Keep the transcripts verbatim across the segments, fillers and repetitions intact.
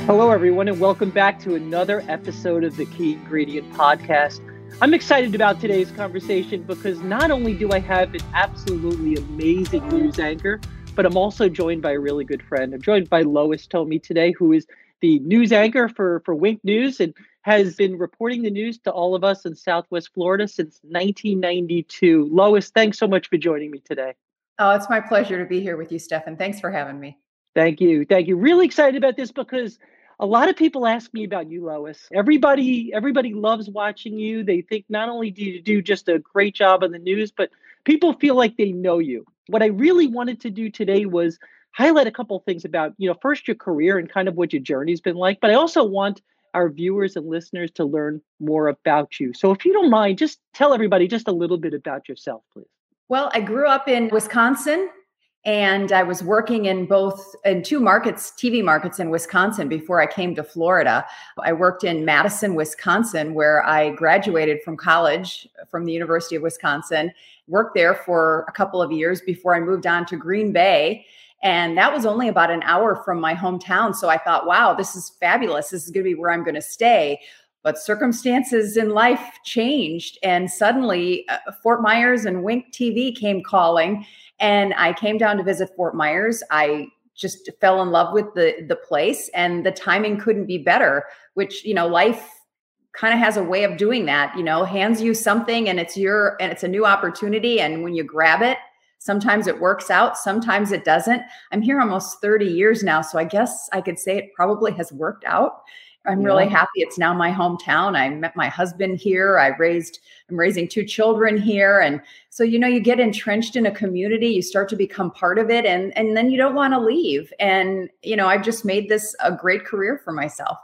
Hello, everyone, and welcome back to another episode of the Key Ingredient Podcast. I'm excited about today's conversation because not only do I have an absolutely amazing news anchor, but I'm also joined by a really good friend. I'm joined by Lois Tomei today, who is the news anchor for, for Wink News and has been reporting the news to all of us in Southwest Florida since nineteen ninety-two. Lois, thanks so much for joining me today. Oh, it's my pleasure to be here with you, Stefan. Thanks for having me. Thank you. Thank you. Really excited about this because a lot of people ask me about you, Lois. Everybody, everybody loves watching you. They think not only do you do just a great job on the news, but people feel like they know you. What I really wanted to do today was highlight a couple of things about, you know, first your career and kind of what your journey's been like, but I also want our viewers and listeners to learn more about you. So if you don't mind, just tell everybody just a little bit about yourself, please. Well, I grew up in Wisconsin. And I was working in both in two markets, T V markets in Wisconsin before I came to Florida. I worked in Madison, Wisconsin, where I graduated from college from the University of Wisconsin, worked there for a couple of years before I moved on to Green Bay. And that was only about an hour from my hometown. So I thought, wow, this is fabulous. This is going to be where I'm going to stay. But circumstances in life changed. And suddenly uh, Fort Myers and Wink T V came calling. And I came down to visit Fort Myers. I just fell in love with the, the place, and the timing couldn't be better, which, you know, life kind of has a way of doing that, you know, hands you something and it's your, and it's a new opportunity. And when you grab it, sometimes it works out, sometimes it doesn't. I'm here almost thirty years now. So I guess I could say it probably has worked out. I'm yeah. really happy. It's now my hometown. I met my husband here. I raised, I'm raising two children here. And so, you know, you get entrenched in a community, you start to become part of it, and, and then you don't want to leave. And, you know, I've just made this a great career for myself.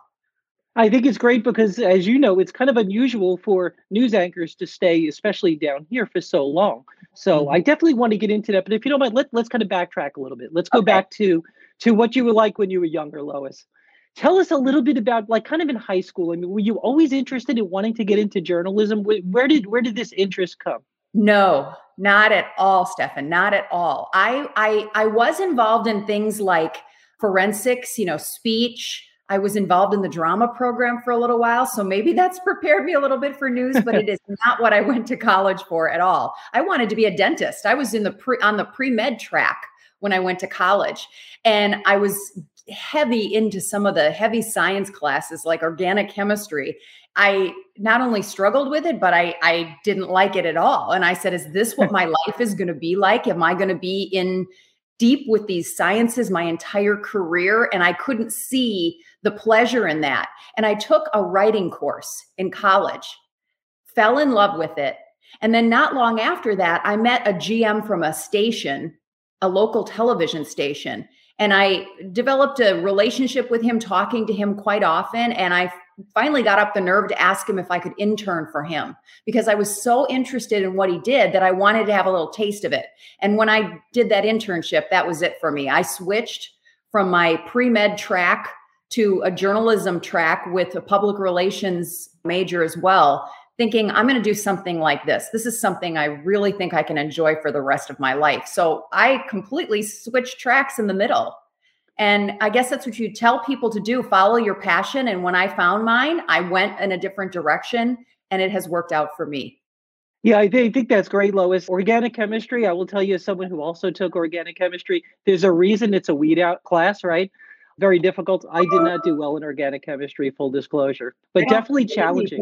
I think it's great because, as you know, it's kind of unusual for news anchors to stay, especially down here, for so long. So mm-hmm. I definitely want to get into that. But if you don't mind, let, let's kind of backtrack a little bit. Let's go okay. back to, to what you were like when you were younger, Lois. Tell us a little bit about, like, kind of in high school. I mean, were you always interested in wanting to get into journalism? Where did where did this interest come? No, not at all, Stefan. Not at all. I I I was involved in things like forensics, you know, speech. I was involved in the drama program for a little while. So maybe that's prepared me a little bit for news, but it is not what I went to college for at all. I wanted to be a dentist. I was in the pre on the pre-med track when I went to college. And I was heavy into some of the heavy science classes like organic chemistry. I not only struggled with it, but I, I didn't like it at all. And I said, is this what my life is going to be like? Am I going to be in deep with these sciences my entire career? And I couldn't see the pleasure in that. And I took a writing course in college, fell in love with it. And then not long after that, I met a G M from a station, a local television station. And I developed a relationship with him, talking to him quite often. And I finally got up the nerve to ask him if I could intern for him, because I was so interested in what he did that I wanted to have a little taste of it. And when I did that internship, that was it for me. I switched from my pre-med track to a journalism track with a public relations major as well, thinking I'm going to do something like this. This is something I really think I can enjoy for the rest of my life. So I completely switched tracks in the middle. And I guess that's what you tell people to do, follow your passion. And when I found mine, I went in a different direction, and it has worked out for me. Yeah, I think, I think that's great, Lois. Organic chemistry, I will tell you, as someone who also took organic chemistry, there's a reason it's a weed out class, right? Very difficult. I did not do well in organic chemistry, full disclosure, but yeah, definitely challenging.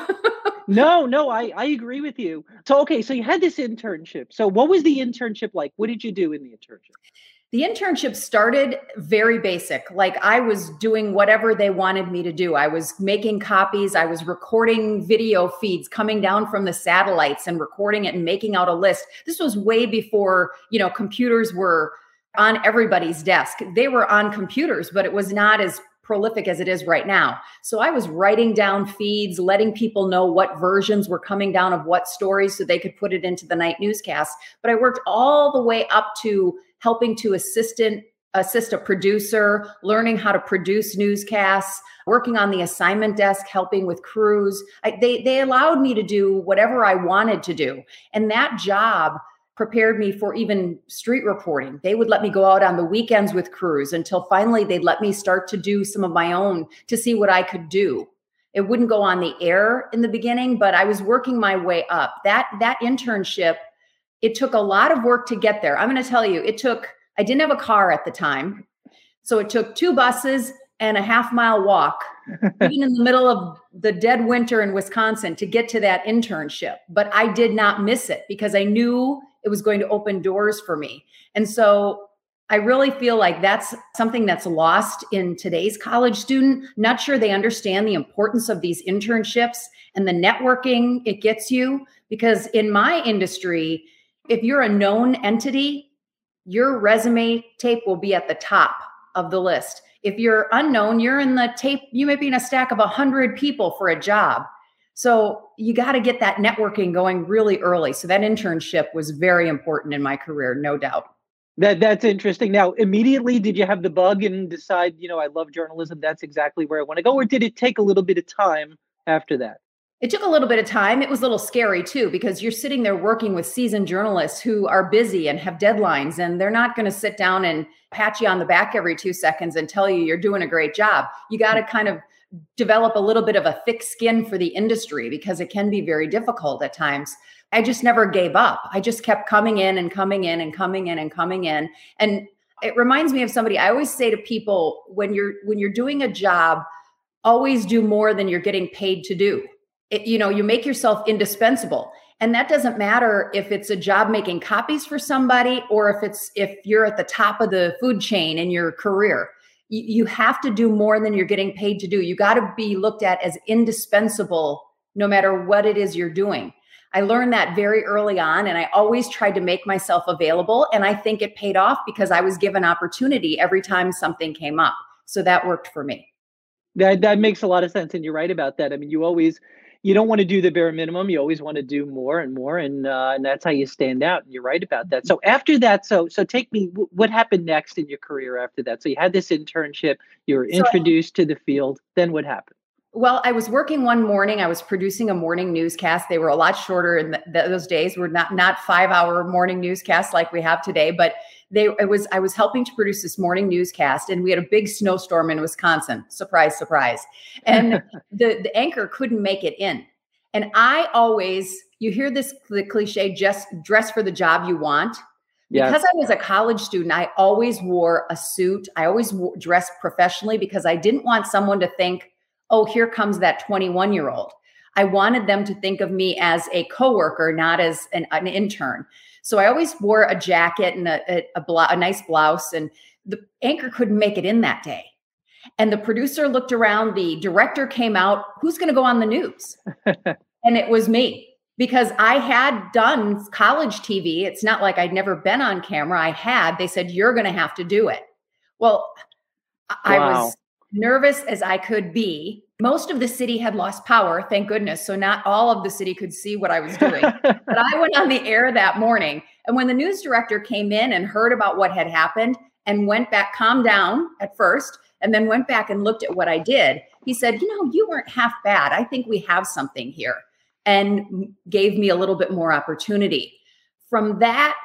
No, no, I, I agree with you. So, okay, so you had this internship. So what was the internship like? What did you do in the internship? The internship started very basic. Like, I was doing whatever they wanted me to do. I was making copies. I was recording video feeds coming down from the satellites and recording it and making out a list. This was way before, you know, computers were on everybody's desk. They were on computers, but it was not as prolific as it is right now. So I was writing down feeds, letting people know what versions were coming down of what stories so they could put it into the night newscast. But I worked all the way up to helping to assistant, assist a producer, learning how to produce newscasts, working on the assignment desk, helping with crews. I, they, they allowed me to do whatever I wanted to do. And that job prepared me for even street reporting. They would let me go out on the weekends with crews until finally they'd let me start to do some of my own to see what I could do. It wouldn't go on the air in the beginning, but I was working my way up. That, that internship, it took a lot of work to get there. I'm going to tell you, it took, I didn't have a car at the time. So it took two buses and a half mile walk, even in the middle of the dead winter in Wisconsin, to get to that internship. But I did not miss it because I knew it was going to open doors for me. And so I really feel like that's something that's lost in today's college student. Not sure they understand the importance of these internships and the networking it gets you. Because in my industry, if you're a known entity, your resume tape will be at the top of the list. If you're unknown, you're in the tape, you may be in a stack of a hundred people for a job. So you got to get that networking going really early. So that internship was very important in my career, no doubt. That that's interesting. Now, immediately, did you have the bug and decide, you know, I love journalism, that's exactly where I want to go? Or did it take a little bit of time after that? It took a little bit of time. It was a little scary too, because you're sitting there working with seasoned journalists who are busy and have deadlines, and they're not going to sit down and pat you on the back every two seconds and tell you you're doing a great job. You got to kind of develop a little bit of a thick skin for the industry because it can be very difficult at times. I just never gave up. I just kept coming in and coming in and coming in and coming in. And it reminds me of somebody. I always say to people, when you're when you're doing a job, always do more than you're getting paid to do. It, you know, you make yourself indispensable. And that doesn't matter if it's a job making copies for somebody or if it's if you're at the top of the food chain in your career. You, you have to do more than you're getting paid to do. You got to be looked at as indispensable no matter what it is you're doing. I learned that very early on, and I always tried to make myself available. And I think it paid off because I was given opportunity every time something came up. So that worked for me. That that makes a lot of sense. And you're right about that. I mean, you always, you don't want to do the bare minimum. You always want to do more and more. And uh, and that's how you stand out. And you're right about that. So after that, so so take me, what happened next in your career after that? So you had this internship, you were introduced so, to the field. Then what happened? Well, I was working one morning. I was producing a morning newscast. They were a lot shorter in the, those days. Were not not five hour morning newscasts like we have today, but they it was I was helping to produce this morning newscast, and we had a big snowstorm in Wisconsin. Surprise, surprise! And the the anchor couldn't make it in. And I always, you hear this the cliche, just dress for the job you want. Yes. Because I was a college student, I always wore a suit. I always wore, dressed professionally because I didn't want someone to think, oh, here comes that twenty-one year old. I wanted them to think of me as a coworker, not as an, an intern. So I always wore a jacket and a, a, a, blo- a nice blouse, and the anchor couldn't make it in that day. And the producer looked around, the director came out, who's going to go on the news? And it was me, because I had done college T V. It's not like I'd never been on camera. I had, they said, you're going to have to do it. Well, I wow. was nervous as I could be. Most of the city had lost power, thank goodness. So not all of the city could see what I was doing. But I went on the air that morning. And when the news director came in and heard about what had happened and went back, calmed down at first, and then went back and looked at what I did, he said, you know, you weren't half bad. I think we have something here. And gave me a little bit more opportunity. From that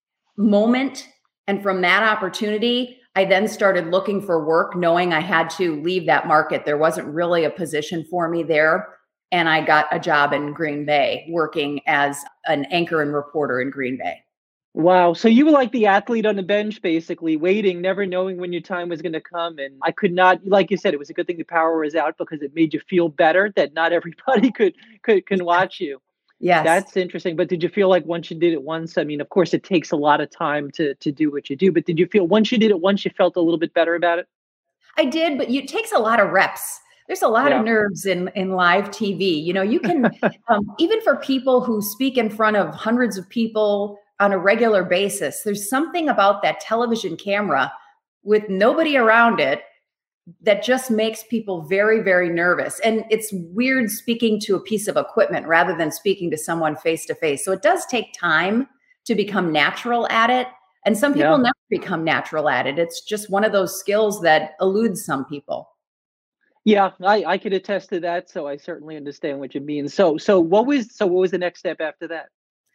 moment and from that opportunity, I then started looking for work, knowing I had to leave that market. There wasn't really a position for me there. And I got a job in Green Bay working as an anchor and reporter in Green Bay. Wow. So you were like the athlete on the bench, basically waiting, never knowing when your time was going to come. And I could not, like you said, it was a good thing the power was out because it made you feel better that not everybody could, could, can watch you. Yes. That's interesting. But did you feel like once you did it once, I mean, of course, it takes a lot of time to, to do what you do, but did you feel once you did it once, you felt a little bit better about it? I did, but you, it takes a lot of reps. There's a lot yeah. of nerves in, in live T V. You know, you can, um, even for people who speak in front of hundreds of people on a regular basis, there's something about that television camera with nobody around it that just makes people very, very nervous. And it's weird speaking to a piece of equipment rather than speaking to someone face to face. So it does take time to become natural at it. And some people yeah. never become natural at it. It's just one of those skills that eludes some people. Yeah, I, I could attest to that. So I certainly understand what you mean. So, so what was, so what was the next step after that?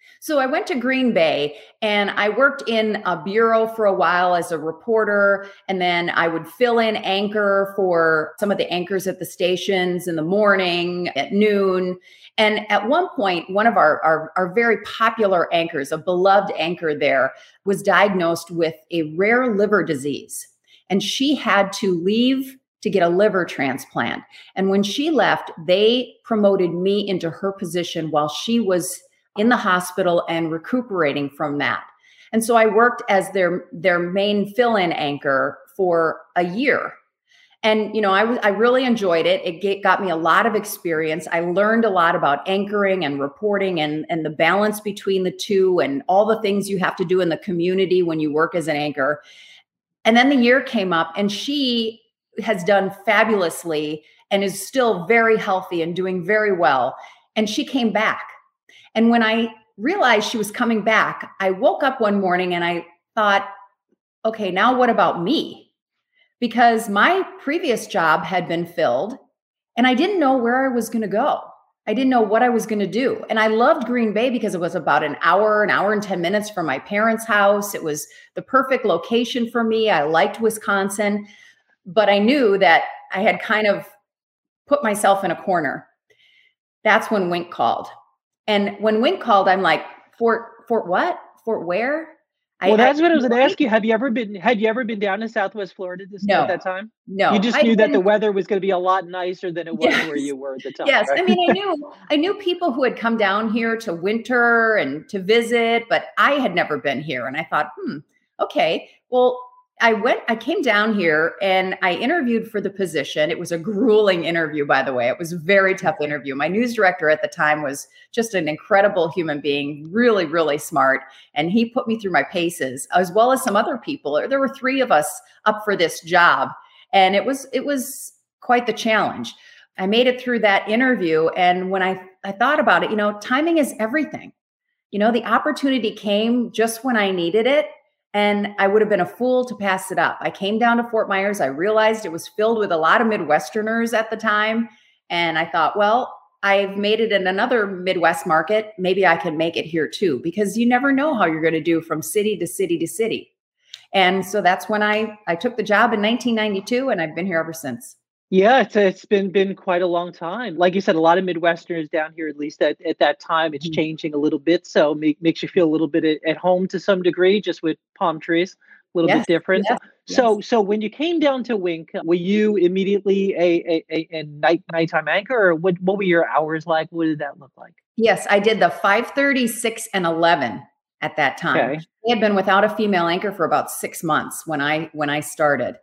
So I went to Green Bay and I worked in a bureau for a while as a reporter. And then I would fill in anchor for some of the anchors at the stations in the morning, at noon. And at one point, one of our, our, our very popular anchors, a beloved anchor there, was diagnosed with a rare liver disease. And she had to leave to get a liver transplant. And when she left, they promoted me into her position while she was in the hospital and recuperating from that. And so I worked as their, their main fill-in anchor for a year. And, you know, I was, I really enjoyed it. It get, got me a lot of experience. I learned a lot about anchoring and reporting and, and the balance between the two and all the things you have to do in the community when you work as an anchor. And then the year came up and she has done fabulously and is still very healthy and doing very well. And she came back. And when I realized she was coming back, I woke up one morning and I thought, okay, now what about me? Because my previous job had been filled and I didn't know where I was going to go. I didn't know what I was going to do. And I loved Green Bay because it was about an hour, an hour and ten minutes from my parents' house. It was the perfect location for me. I liked Wisconsin, but I knew that I had kind of put myself in a corner. That's when Wink called. And when Wink called, I'm like, Fort, Fort what? Fort where? Well, I, that's I, what I was going to ask you. Have you ever been, had you ever been down to Southwest Florida this, no, at that time? No. You just I knew that been, the weather was going to be a lot nicer than it was yes, where you were at the time. Yes. Right? I mean, I knew, I knew people who had come down here to winter and to visit, but I had never been here. And I thought, hmm, okay, well, I went, I came down here and I interviewed for the position. It was a grueling interview, by the way. It was a very tough interview. My news director at the time was just an incredible human being, really, really smart. And he put me through my paces, as well as some other people. There were three of us up for this job. And it was, it was quite the challenge. I made it through that interview. And when I, I thought about it, you know, timing is everything. You know, the opportunity came just when I needed it. And I would have been a fool to pass it up. I came down to Fort Myers. I realized it was filled with a lot of Midwesterners at the time. And I thought, well, I've made it in another Midwest market. Maybe I can make it here too, because you never know how you're going to do from city to city to city. And so that's when I, I took the job in nineteen ninety-two, and I've been here ever since. Yeah, it's, it's been been quite a long time. Like you said, a lot of Midwesterners down here, at least at, at that time. It's Mm-hmm. changing a little bit. So make, makes you feel a little bit at, at home to some degree, just with palm trees, a little Yes, bit different. yes, So yes. so when you came down to Wink, were you immediately a, a, a, a night nighttime anchor, or what, what were your hours like? What did that look like? Yes, I did the five thirty, six, and eleven at that time. Okay. We had been without a female anchor for about six months when I when I started.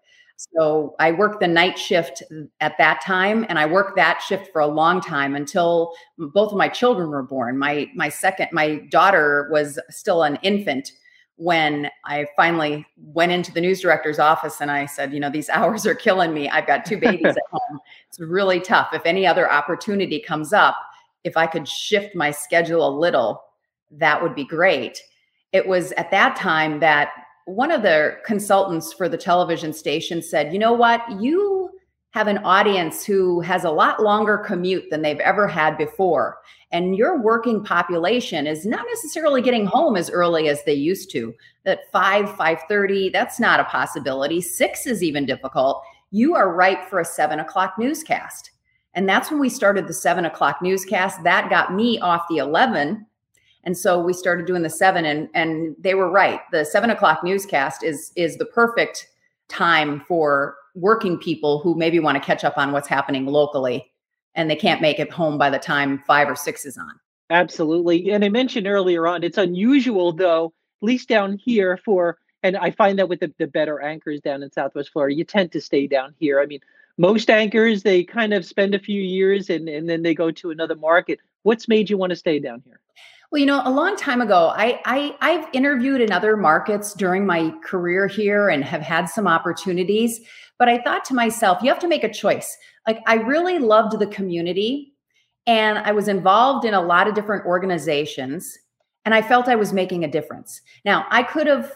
So I worked the night shift at that time, and I worked that shift for a long time until both of my children were born. My my second, my daughter was still an infant when I finally went into the news director's office and I said, you know, these hours are killing me. I've got two babies at home. It's really tough. If any other opportunity comes up, if I could shift my schedule a little, that would be great. It was at that time that one of the consultants for the television station said, you know what, you have an audience who has a lot longer commute than they've ever had before. And your working population is not necessarily getting home as early as they used to. That five, five thirty, that's not a possibility. Six is even difficult. You are ripe for a seven o'clock newscast. And that's when we started the seven o'clock newscast. That got me off the eleven. And so we started doing the seven, and, and they were right. The seven o'clock newscast is, is the perfect time for working people who maybe want to catch up on what's happening locally, and they can't make it home by the time five or six is on. Absolutely. And I mentioned earlier on, it's unusual though, at least down here for, and I find that with the, the better anchors down in Southwest Florida, you tend to stay down here. I mean, most anchors, they kind of spend a few years and, and then they go to another market. What's made you want to stay down here? Well, you know, a long time ago, I, I, I've interviewed in other markets during my career here and have had some opportunities. But I thought to myself, you have to make a choice. Like, I really loved the community and I was involved in a lot of different organizations and I felt I was making a difference. Now, I could have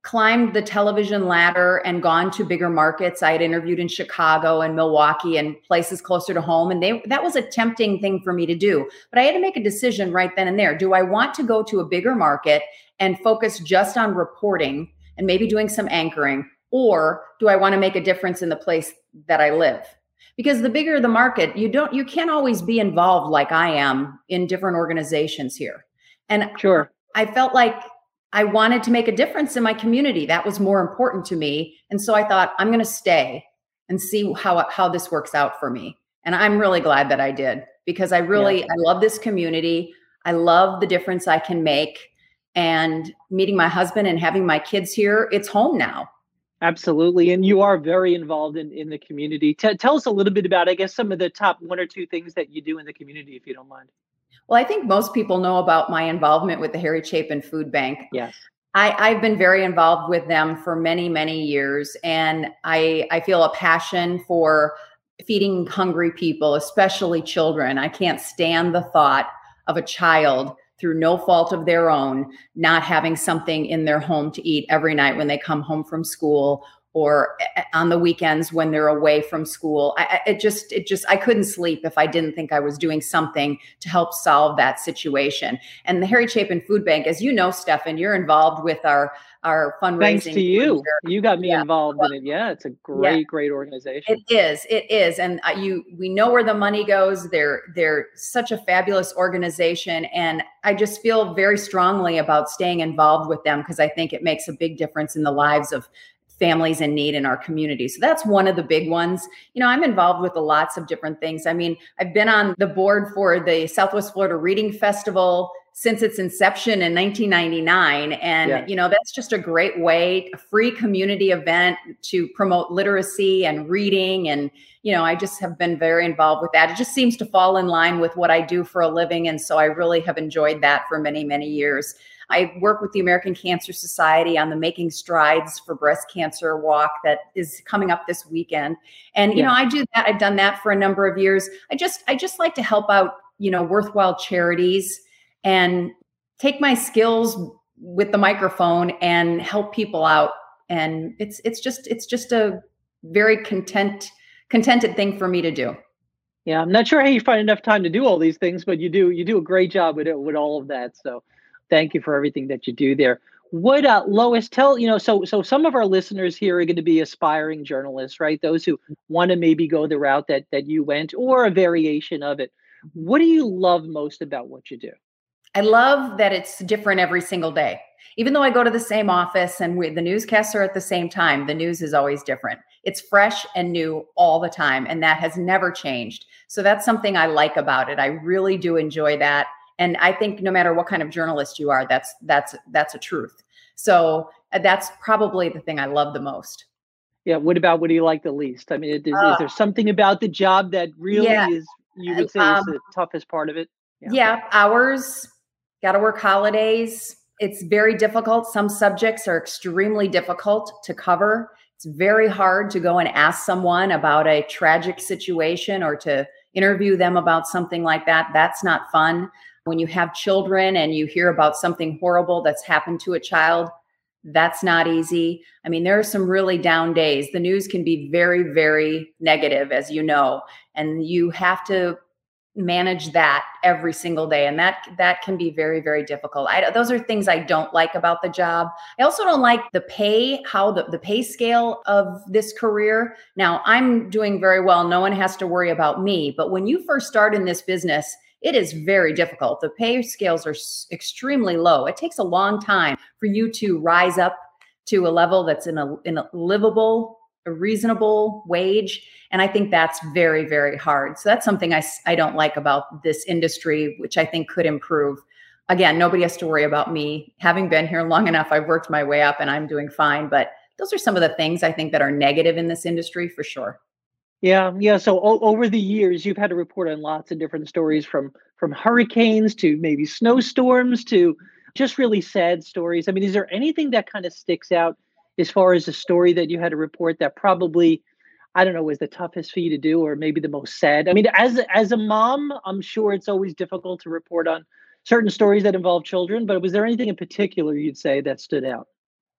climbed the television ladder and gone to bigger markets. I had interviewed in Chicago and Milwaukee and places closer to home. And they that was a tempting thing for me to do. But I had to make a decision right then and there. Do I want to go to a bigger market and focus just on reporting and maybe doing some anchoring? Or do I want to make a difference in the place that I live? Because the bigger the market, you don't, you can't always be involved like I am in different organizations here. And sure, I felt like I wanted to make a difference in my community. That was more important to me. And so I thought, I'm going to stay and see how, how this works out for me. And I'm really glad that I did, because I really, yeah. I love this community. I love the difference I can make. And meeting my husband and having my kids here, it's home now. Absolutely. And you are very involved in, in the community. T- tell us a little bit about, I guess, some of the top one or two things that you do in the community, if you don't mind. Well, I think most people know about my involvement with the Harry Chapin Food Bank. Yes. I, I've been very involved with them for many, many years. And I, I feel a passion for feeding hungry people, especially children. I can't stand the thought of a child, through no fault of their own, not having something in their home to eat every night when they come home from school, or on the weekends when they're away from school. I, it just, it just, I couldn't sleep if I didn't think I was doing something to help solve that situation. And the Harry Chapin Food Bank, as you know, Stefan, you're involved with our, our fundraising. Thanks to you. You got me yeah. involved well, in it. Yeah, it's a great, yeah. great organization. It is. It is. And uh, you, we know where the money goes. They're, they're such a fabulous organization. And I just feel very strongly about staying involved with them, because I think it makes a big difference in the lives of families in need in our community. So that's one of the big ones. You know, I'm involved with lots of different things. I mean, I've been on the board for the Southwest Florida Reading Festival since its inception in nineteen ninety-nine. And, yeah. you know, that's just a great way, a free community event to promote literacy and reading. And, you know, I just have been very involved with that. It just seems to fall in line with what I do for a living. And so I really have enjoyed that for many, many years. I work with the American Cancer Society on the Making Strides for Breast Cancer walk that is coming up this weekend. And, you yeah. know, I do that. I've done that for a number of years. I just, I just like to help out, you know, worthwhile charities and take my skills with the microphone and help people out. And it's, it's just, it's just a very content, contented thing for me to do. Yeah. I'm not sure how you find enough time to do all these things, but you do, you do a great job with it, with all of that. So thank you for everything that you do there. What, uh, Lois, tell, you know, so, so some of our listeners here are going to be aspiring journalists, right? Those who want to maybe go the route that, that you went, or a variation of it. What do you love most about what you do? I love that it's different every single day. Even though I go to the same office and we, the newscasts are at the same time, the news is always different. It's fresh and new all the time. And that has never changed. So that's something I like about it. I really do enjoy that. And I think no matter what kind of journalist you are, that's that's that's a truth. So that's probably the thing I love the most. Yeah. What about, what do you like the least? I mean, is, uh, is there something about the job that really yeah. is, you would say um, is the toughest part of it? Yeah. yeah hours, got to work holidays. It's very difficult. Some subjects are extremely difficult to cover. It's very hard to go and ask someone about a tragic situation or to interview them about something like that. That's not fun. When you have children and you hear about something horrible that's happened to a child, that's not easy. I mean, there are some really down days. The news can be very, very negative, as you know, and you have to manage that every single day. And that, that can be very, very difficult. I, those are things I don't like about the job. I also don't like the pay, how the, the pay scale of this career. Now, I'm doing very well. No one has to worry about me. But when you first start in this business, it is very difficult. The pay scales are extremely low. It takes a long time for you to rise up to a level that's in a, in a livable, a reasonable wage. And I think that's very, very hard. So that's something I, I don't like about this industry, which I think could improve. Again, nobody has to worry about me. Having been here long enough, I've worked my way up and I'm doing fine. But those are some of the things I think that are negative in this industry for sure. Yeah, yeah. So o- over the years, you've had to report on lots of different stories, from from hurricanes to maybe snowstorms to just really sad stories. I mean, is there anything that kind of sticks out as far as a story that you had to report that probably, I don't know, was the toughest for you to do, or maybe the most sad? I mean, as as a mom, I'm sure it's always difficult to report on certain stories that involve children. But was there anything in particular you'd say that stood out?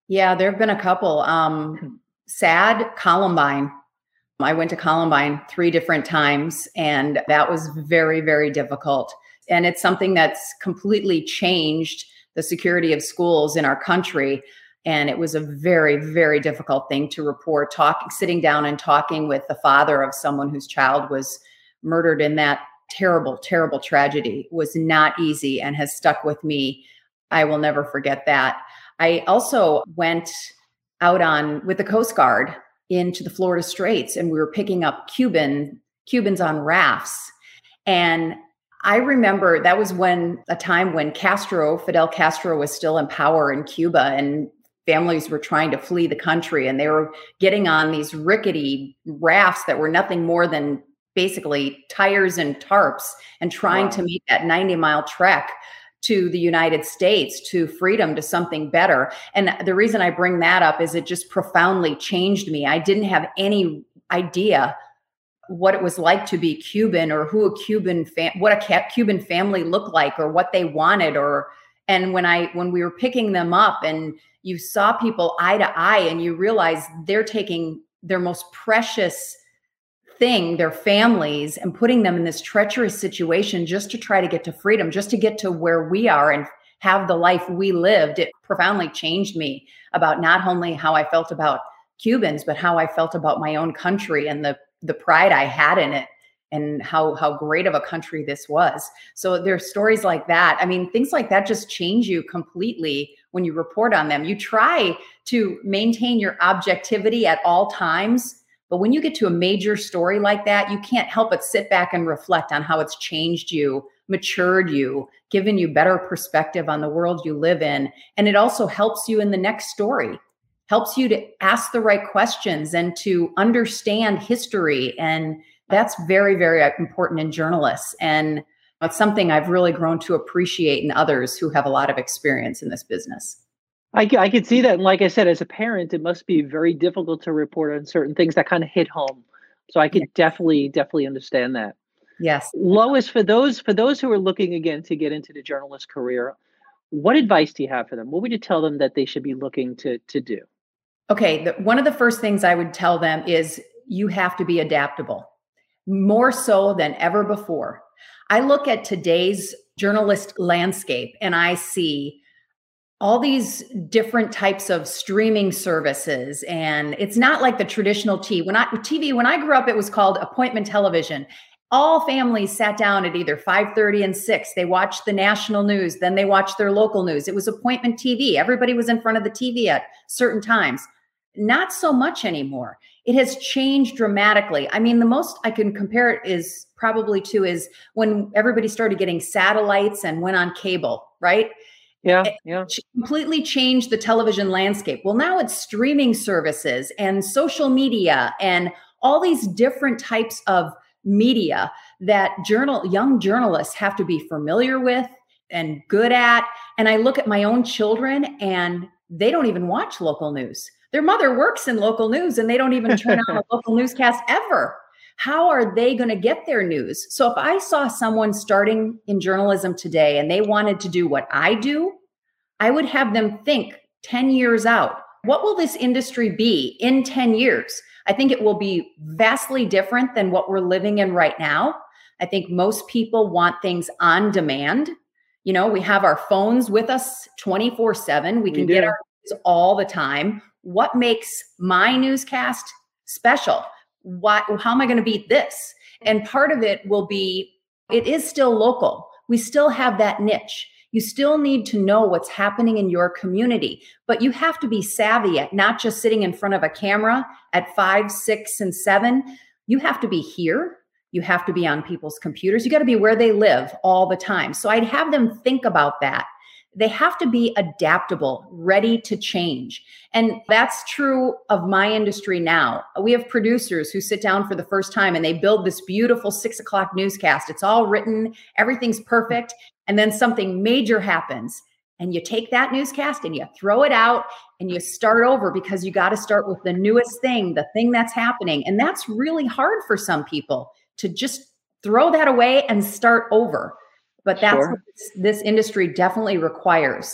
Yeah, there have been a couple. Um, sad Columbine. I went to Columbine three different times, and that was very, very difficult. And it's something that's completely changed the security of schools in our country. And it was a very, very difficult thing to report. Talking, sitting down and talking with the father of someone whose child was murdered in that terrible, terrible tragedy was not easy and has stuck with me. I will never forget that. I also went out on with the Coast Guard into the Florida Straits, and we were picking up Cuban Cubans on rafts. And I remember that was when a time when Castro, Fidel Castro, was still in power in Cuba, and families were trying to flee the country, and they were getting on these rickety rafts that were nothing more than basically tires and tarps, and trying wow. to make that ninety mile trek to the United States, to freedom, to something better. And the reason I bring that up is it just profoundly changed me. I didn't have any idea what it was like to be Cuban, or who a Cuban fam- what a Cuban family looked like, or what they wanted. Or and when I when we were picking them up, and you saw people eye to eye, and you realize they're taking their most precious thing, their families, and putting them in this treacherous situation just to try to get to freedom, just to get to where we are and have the life we lived. It profoundly changed me about not only how I felt about Cubans, but how I felt about my own country and the the pride I had in it, and how how great of a country this was. So there's stories like that. I mean, things like that just change you completely when you report on them. You try to maintain your objectivity at all times, but when you get to a major story like that, you can't help but sit back and reflect on how it's changed you, matured you, given you better perspective on the world you live in. And it also helps you in the next story, helps you to ask the right questions and to understand history. And that's very, very important in journalists. And it's something I've really grown to appreciate in others who have a lot of experience in this business. I, I could see that. And like I said, as a parent, it must be very difficult to report on certain things that kind of hit home. So I could yes. definitely, definitely understand that. Yes. Lois, for those for those who are looking again to get into the journalist career, what advice do you have for them? What would you tell them that they should be looking to, to do? Okay. The, one of the first things I would tell them is you have to be adaptable, more so than ever before. I look at today's journalist landscape and I see all these different types of streaming services. And it's not like the traditional T V. When I, T V, when I grew up, it was called appointment television. All families sat down at either five thirty and six. They watched the national news, then they watched their local news. It was appointment T V. Everybody was in front of the T V at certain times. Not so much anymore. It has changed dramatically. I mean, the most I can compare it is probably to is when everybody started getting satellites and went on cable, right? Yeah, yeah. It completely changed the television landscape. Well, now it's streaming services and social media and all these different types of media that journal young journalists have to be familiar with and good at. And I look at my own children and they don't even watch local news. Their mother works in local news and they don't even turn on a local newscast ever. How are they going to get their news? So if I saw someone starting in journalism today and they wanted to do what I do, I would have them think ten years out. What will this industry be in ten years? I think it will be vastly different than what we're living in right now. I think most people want things on demand. You know, we have our phones with us twenty-four seven. We can we get our news all the time. What makes my newscast special? What, how am I going to beat this? And part of it will be, it is still local. We still have that niche. You still need to know what's happening in your community, but you have to be savvy at not just sitting in front of a camera at five, six, and seven. You have to be here. You have to be on people's computers. You got to be where they live all the time. So I'd have them think about that. They have to be adaptable, ready to change. And that's true of my industry now. We have producers who sit down for the first time and they build this beautiful six o'clock newscast. It's all written, everything's perfect. And then something major happens and you take that newscast and you throw it out and you start over because you got to start with the newest thing, the thing that's happening. And that's really hard for some people to just throw that away and start over. But that's sure. what this, this industry definitely requires.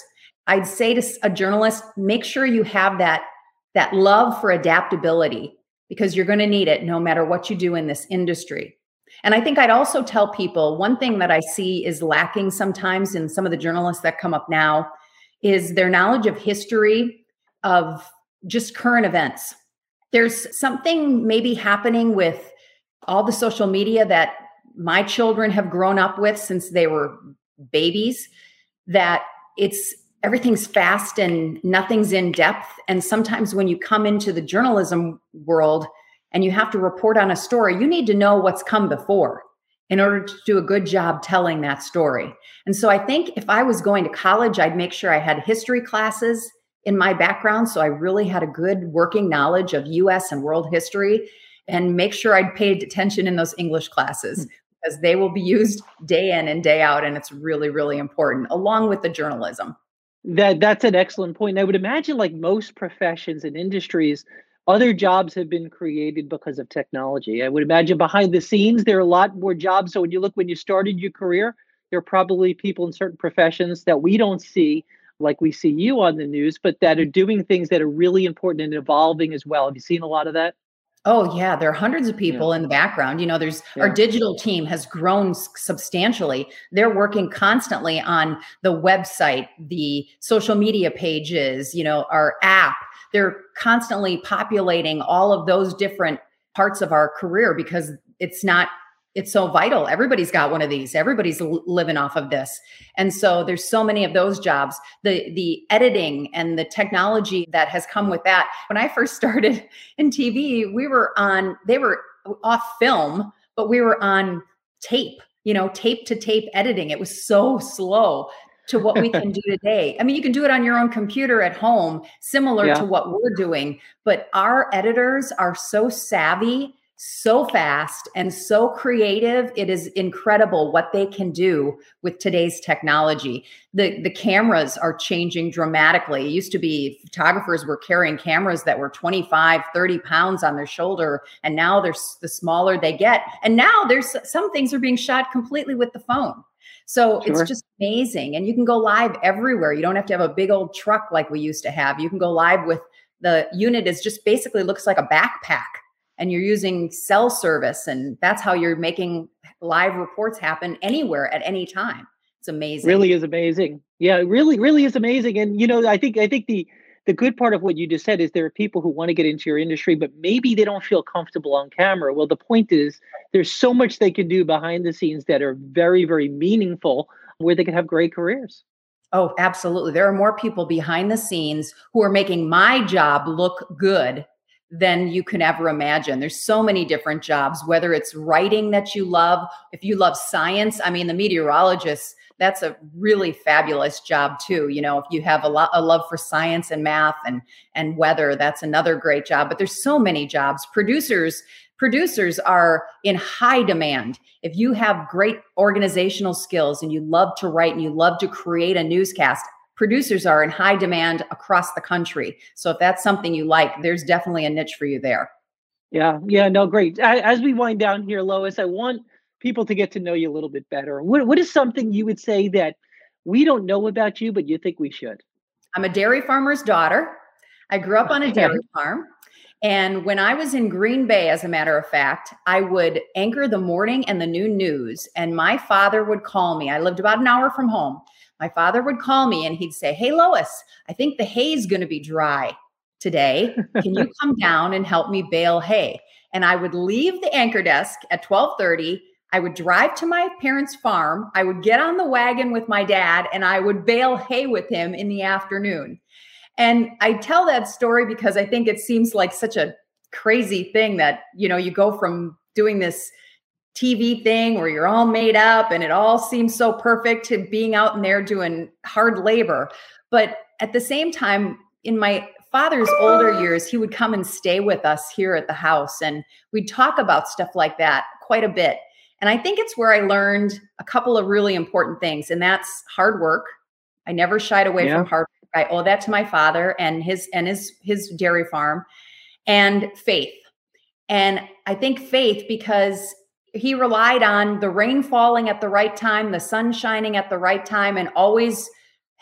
I'd say to a journalist, make sure you have that, that love for adaptability, because you're going to need it no matter what you do in this industry. And I think I'd also tell people, one thing that I see is lacking sometimes in some of the journalists that come up now is their knowledge of history, of just current events. There's something maybe happening with all the social media that my children have grown up with since they were babies, that it's everything's fast and nothing's in depth. And sometimes when you come into the journalism world and you have to report on a story, you need to know what's come before in order to do a good job telling that story. And so I think if I was going to college, I'd make sure I had history classes in my background, so I really had a good working knowledge of U S and world history, and make sure I'd paid attention in those English classes, because they will be used day in and day out. And it's really, really important, along with the journalism. That that's an excellent point. And I would imagine, like most professions and industries, other jobs have been created because of technology. I would imagine behind the scenes, there are a lot more jobs. So when you look, when you started your career, there are probably people in certain professions that we don't see, like we see you on the news, but that are doing things that are really important and evolving as well. Have you seen a lot of that? Oh yeah, there are hundreds of people yeah. in the background. You know, there's yeah. our digital team has grown substantially. They're working constantly on the website, the social media pages, you know, our app. They're constantly populating all of those different parts of our career, because it's not, it's so vital. Everybody's got one of these. Everybody's living off of this. And so there's so many of those jobs, the, the editing and the technology that has come with that. When I first started in T V, we were on, they were off film, but we were on tape, you know, tape to tape editing. It was so slow to what we can do today. I mean, you can do it on your own computer at home, similar yeah. to what we're doing, but our editors are so savvy, so fast, and so creative. It is incredible what they can do with today's technology. The, the cameras are changing dramatically. It used to be photographers were carrying cameras that were twenty-five, thirty pounds on their shoulder. And now they're the smaller they get. And now there's some things are being shot completely with the phone. So sure. It's just amazing. And you can go live everywhere. You don't have to have a big old truck like we used to have. You can go live with the unit is just basically looks like a backpack, and you're using cell service. And that's how you're making live reports happen anywhere at any time. It's amazing. Really is amazing. Yeah, it really, really is amazing. And, you know, I think, I think the, the good part of what you just said is there are people who want to get into your industry, but maybe they don't feel comfortable on camera. Well, the point is there's so much they can do behind the scenes that are very, very meaningful, where they can have great careers. Oh, absolutely. There are more people behind the scenes who are making my job look good than you can ever imagine. There's so many different jobs, whether it's writing that you love, if you love science. I mean, the meteorologist, that's a really fabulous job too. You know, if you have a lot a love for science and math and and weather, that's another great job. But there's so many jobs. Producers, producers are in high demand. If you have great organizational skills and you love to write and you love to create a newscast, producers are in high demand across the country. So if that's something you like, there's definitely a niche for you there. Yeah, yeah, no, great. As we wind down here, Lois, I want people to get to know you a little bit better. What, what is something you would say that we don't know about you, but you think we should? I'm a dairy farmer's daughter. I grew up on a dairy farm. And when I was in Green Bay, as a matter of fact, I would anchor the morning and the noon news. And my father would call me. I lived about an hour from home. My father would call me and he'd say, "Hey, Lois, I think the hay's going to be dry today. Can you come down and help me bale hay?" And I would leave the anchor desk at twelve thirty. I would drive to my parents' farm. I would get on the wagon with my dad and I would bale hay with him in the afternoon. And I tell that story because I think it seems like such a crazy thing that, you know, you go from doing this T V thing where you're all made up and it all seems so perfect to being out in there doing hard labor. But at the same time, in my father's older years, he would come and stay with us here at the house. And we'd talk about stuff like that quite a bit. And I think it's where I learned a couple of really important things. And that's hard work. I never shied away yeah. from hard work. I owe that to my father and his and his his dairy farm, and faith. And I think faith because he relied on the rain falling at the right time, the sun shining at the right time, and always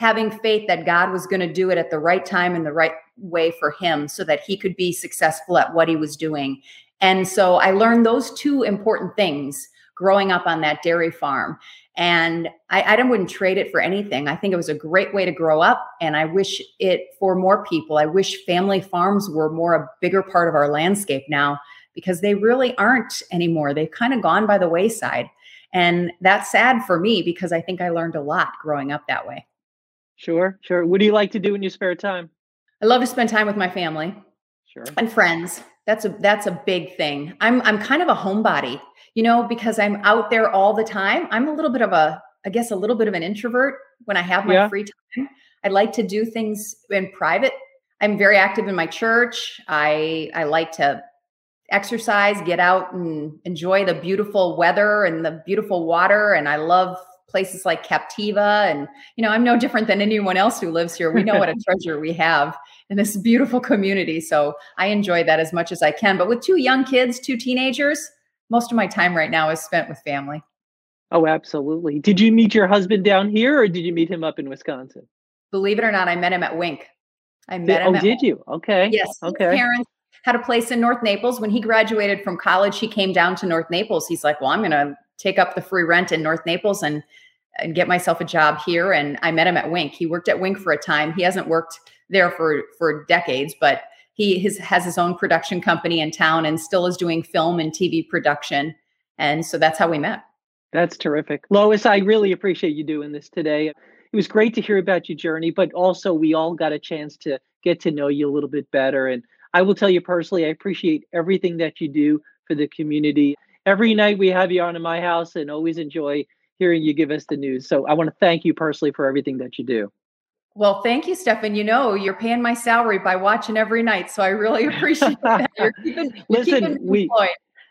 having faith that God was going to do it at the right time and the right way for him so that he could be successful at what he was doing. And so I learned those two important things growing up on that dairy farm. And I, I wouldn't trade it for anything. I think it was a great way to grow up. And I wish it for more people. I wish family farms were more a bigger part of our landscape now, because they really aren't anymore. They've kind of gone by the wayside. And that's sad for me because I think I learned a lot growing up that way. Sure, sure. What do you like to do in your spare time? I love to spend time with my family. Sure. And friends. That's a that's a big thing. I'm I'm kind of a homebody, you know, because I'm out there all the time. I'm a little bit of a, I guess, a little bit of an introvert when I have my yeah. free time. I like to do things in private. I'm very active in my church. I I like to exercise, get out and enjoy the beautiful weather and the beautiful water. And I love places like Captiva. And, you know, I'm no different than anyone else who lives here. We know what a treasure we have in this beautiful community. So I enjoy that as much as I can. But with two young kids, two teenagers, most of my time right now is spent with family. Oh, absolutely. Did you meet your husband down here or did you meet him up in Wisconsin? Believe it or not, I met him at Wink. I met did, him. Oh, at did Wink. you? Okay. Yes. Okay. His parents had a place in North Naples. When he graduated from college, he came down to North Naples. He's like, well, I'm going to take up the free rent in North Naples and, and get myself a job here. And I met him at Wink. He worked at Wink for a time. He hasn't worked there for, for decades, but he his, has his own production company in town and still is doing film and T V production. And so that's how we met. That's terrific. Lois, I really appreciate you doing this today. It was great to hear about your journey, but also we all got a chance to get to know you a little bit better. And I will tell you personally, I appreciate everything that you do for the community. Every night we have you on in my house and always enjoy hearing you give us the news. So I want to thank you personally for everything that you do. Well, thank you, Stefan. You know, you're paying my salary by watching every night. So I really appreciate that. You're keeping, you're Listen, keeping me employed.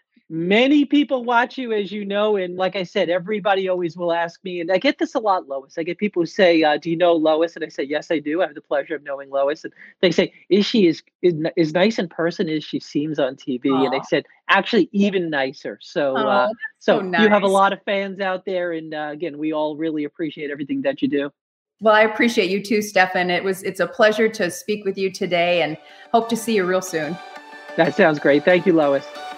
Many people watch you, as you know, and like I said, everybody always will ask me, and I get this a lot, Lois. I get people who say, uh, do you know Lois? And I say, yes, I do. I have the pleasure of knowing Lois. And they say, is she as, is, as nice in person as she seems on T V? Aww. And I said, actually, even nicer. So, Aww, uh, so, so nice. You have a lot of fans out there. And uh, again, we all really appreciate everything that you do. Well, I appreciate you too, Stefan. It was, it's a pleasure to speak with you today and hope to see you real soon. That sounds great. Thank you, Lois.